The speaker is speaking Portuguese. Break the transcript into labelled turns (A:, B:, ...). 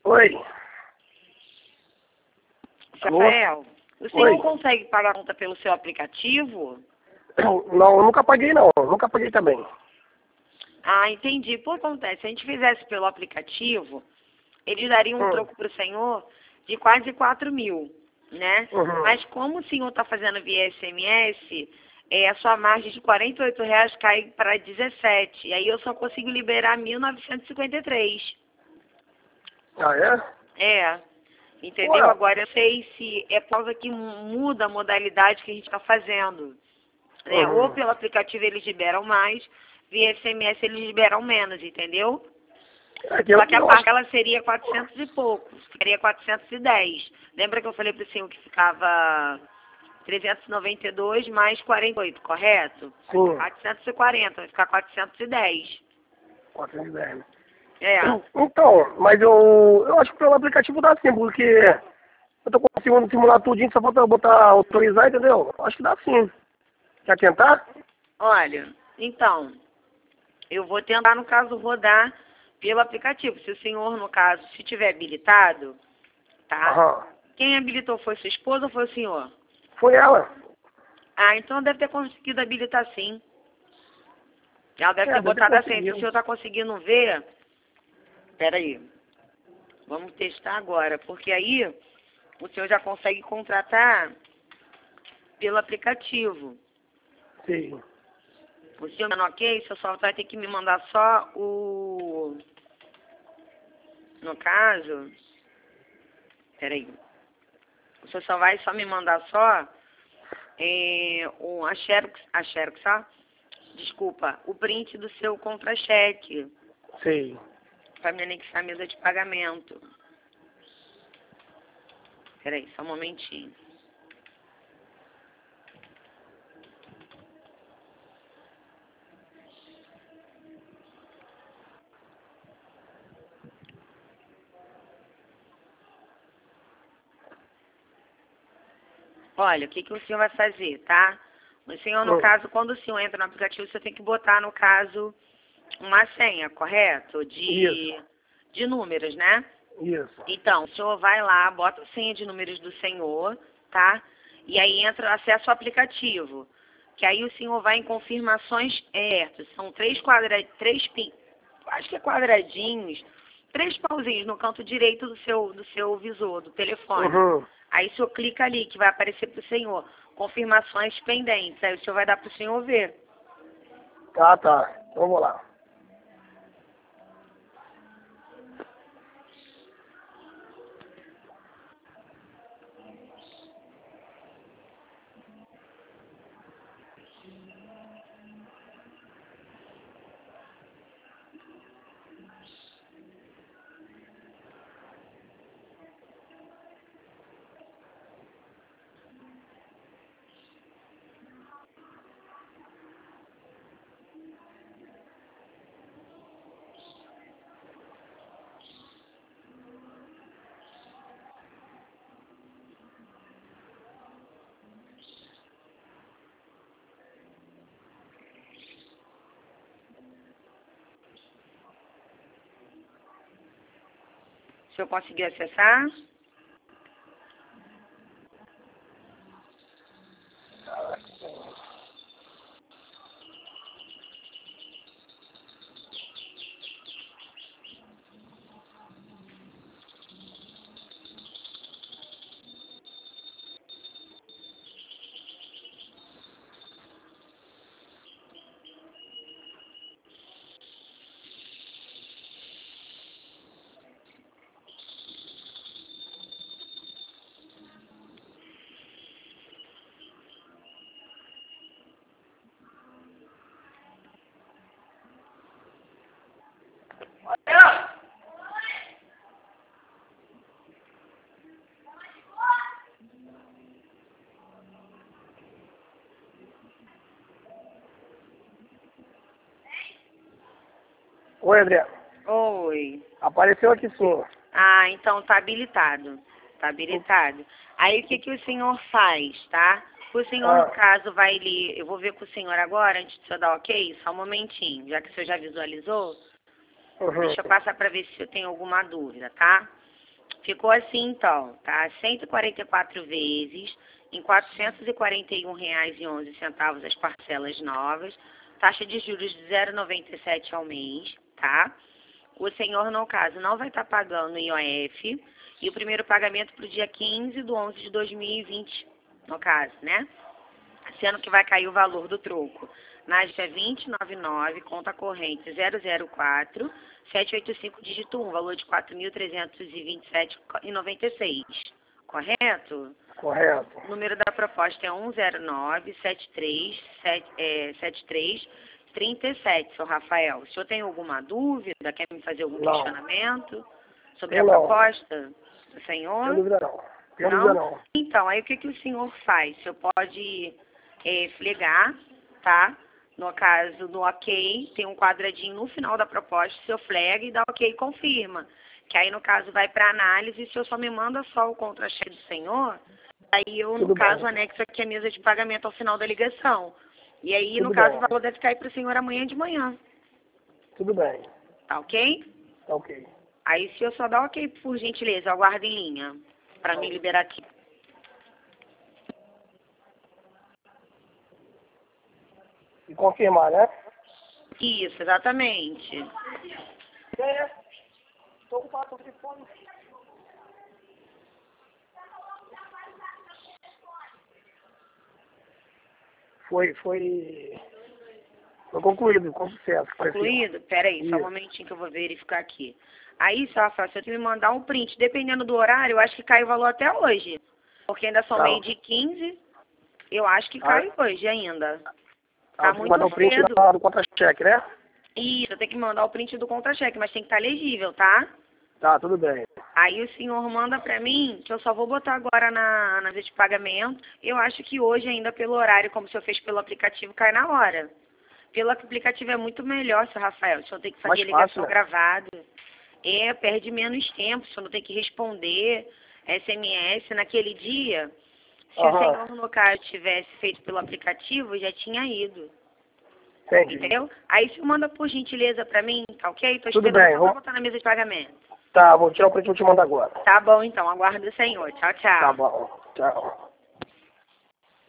A: Oi. Alô?
B: Rafael, o senhor
A: Oi.
B: consegue pagar a conta pelo seu aplicativo?
A: Não, eu nunca paguei não. Nunca paguei também.
B: Ah, entendi. Por acontece, se a gente fizesse pelo aplicativo, eles dariam um troco para o senhor de quase 4.000, né?
A: Uhum.
B: Mas como o senhor está fazendo via SMS, a sua margem de R$ 48 cai para 17. E aí eu só consigo liberar 1.953.
A: Ah, é?
B: É, entendeu?
A: Ué.
B: Agora eu sei se é por causa que muda a modalidade que a gente está fazendo. Né? Ou
A: Uhum.
B: pelo aplicativo eles liberam mais, via SMS eles liberam menos, entendeu?
A: É que
B: Só que a
A: eu acho...
B: parcela seria 400 e poucos, ficaria 410. Lembra que eu falei para o senhor que ficava 392 mais 48, correto?
A: Sim.
B: 440, vai ficar 410.
A: 410.
B: É.
A: Então, mas eu acho que pelo aplicativo dá sim, porque eu tô conseguindo simular tudinho, só falta eu botar autorizar, entendeu? Acho que dá sim. Quer tentar?
B: Olha, então, eu vou tentar, no caso, rodar pelo aplicativo. Se o senhor, no caso, se tiver habilitado, tá?
A: Aham.
B: Quem habilitou foi sua esposa ou foi o senhor?
A: Foi ela.
B: Ah, então deve ter conseguido habilitar sim. Ela deve ter
A: Deve ter
B: botado assim. Se o
A: conseguido.
B: senhor está conseguindo ver, peraí, vamos testar agora, porque aí o senhor já consegue contratar pelo aplicativo.
A: Sim.
B: O senhor não ok, o senhor só vai ter que me mandar só o... No caso, peraí, o senhor só vai só me mandar só a Xerox, tá? Desculpa, o print do seu contra-cheque,
A: Sim.
B: para me anexar a mesa de pagamento. Peraí, só um momentinho. Olha, o que o senhor vai fazer, tá? O senhor, no caso, quando o senhor entra no aplicativo, você tem que botar, no caso, uma senha, correto?
A: Isso.
B: De números, né?
A: Isso.
B: Então, o senhor vai lá, bota a senha de números do senhor, tá? E aí entra, acessa o aplicativo. Que aí o senhor vai em confirmações certas. São acho que é quadradinhos, 3 pauzinhos no canto direito do seu visor, do telefone.
A: Uhum.
B: Aí o senhor clica ali, que vai aparecer para o senhor. Confirmações pendentes. Aí o senhor vai dar para o senhor ver.
A: Tá. Vamos lá.
B: O senhor conseguiu acessar?
A: Oi, André.
B: Oi.
A: Apareceu aqui sim.
B: Ah, então tá habilitado. Tá habilitado. Aí o que o senhor faz, tá? O senhor, no caso, vai ali. Eu vou ver com o senhor agora, antes de o senhor dar ok, só um momentinho. Já que o senhor já visualizou,
A: Uhum.
B: deixa eu passar para ver se eu tenho alguma dúvida, tá? Ficou assim, então, tá? 144 vezes, em R$ 441,11 as parcelas novas, taxa de juros de 0,97 ao mês, tá? O senhor, no caso, não vai estar pagando IOF, e o primeiro pagamento para o dia 15/11/2020, no caso, né? Sendo que vai cair o valor do troco. NASP é 2099, conta corrente 004 785 dígito 1, valor de R$ 4.327,96. Correto?
A: Correto.
B: O número da proposta é 1097337, seu Rafael. O senhor tem alguma dúvida? Quer me fazer algum questionamento sobre a proposta do senhor?
A: Não tem dúvida não. Tem dúvida não.
B: Então, aí o que o senhor faz? O senhor pode flegar, tá? No caso, no OK, tem um quadradinho no final da proposta, o senhor flega e dá OK e confirma. Que aí, no caso, vai para análise e o senhor só me manda só o contra-cheque do senhor. Aí eu, no caso, anexo aqui a mesa de pagamento ao final da ligação. E aí, no caso, o valor deve cair para o senhor amanhã de manhã.
A: Tudo bem.
B: Tá ok?
A: Tá ok.
B: Aí, se eu só dar OK, por gentileza, aguarda em linha para me liberar aqui.
A: E confirmar, né?
B: Isso, exatamente.
A: Estou ocupado com o telefone. Foi concluído, com sucesso.
B: Concluído? Pera aí, só um momentinho que eu vou verificar aqui. Aí, só, Rafael, se eu te me mandar um print, dependendo do horário, eu acho que cai o valor até hoje. Porque ainda são meio de 15, eu acho que cai hoje ainda. Tá muito cedo.
A: Mandar o print do contra-cheque, né?
B: Isso, eu tenho que mandar o print do contra-cheque, mas tem que estar legível, tá?
A: Tá, tudo bem.
B: Aí o senhor manda pra mim, que eu só vou botar agora na mesa de pagamento. Eu acho que hoje ainda pelo horário, como o senhor fez pelo aplicativo, cai na hora. Pelo aplicativo é muito melhor, seu Rafael. O senhor tem que fazer ligação gravada. Perde menos tempo, o senhor não tem que responder SMS naquele dia. Se o senhor, no caso, tivesse feito pelo aplicativo, já tinha ido.
A: Entendi.
B: Entendeu? Aí você manda por gentileza pra mim, tá ok? Tô
A: Tudo
B: esperando
A: bem,
B: só botar na mesa de pagamento.
A: Tá, vou tirar o print e vou te mandar agora.
B: Tá bom, então. Aguardo o senhor. Tchau, tchau.
A: Tá bom. Tchau.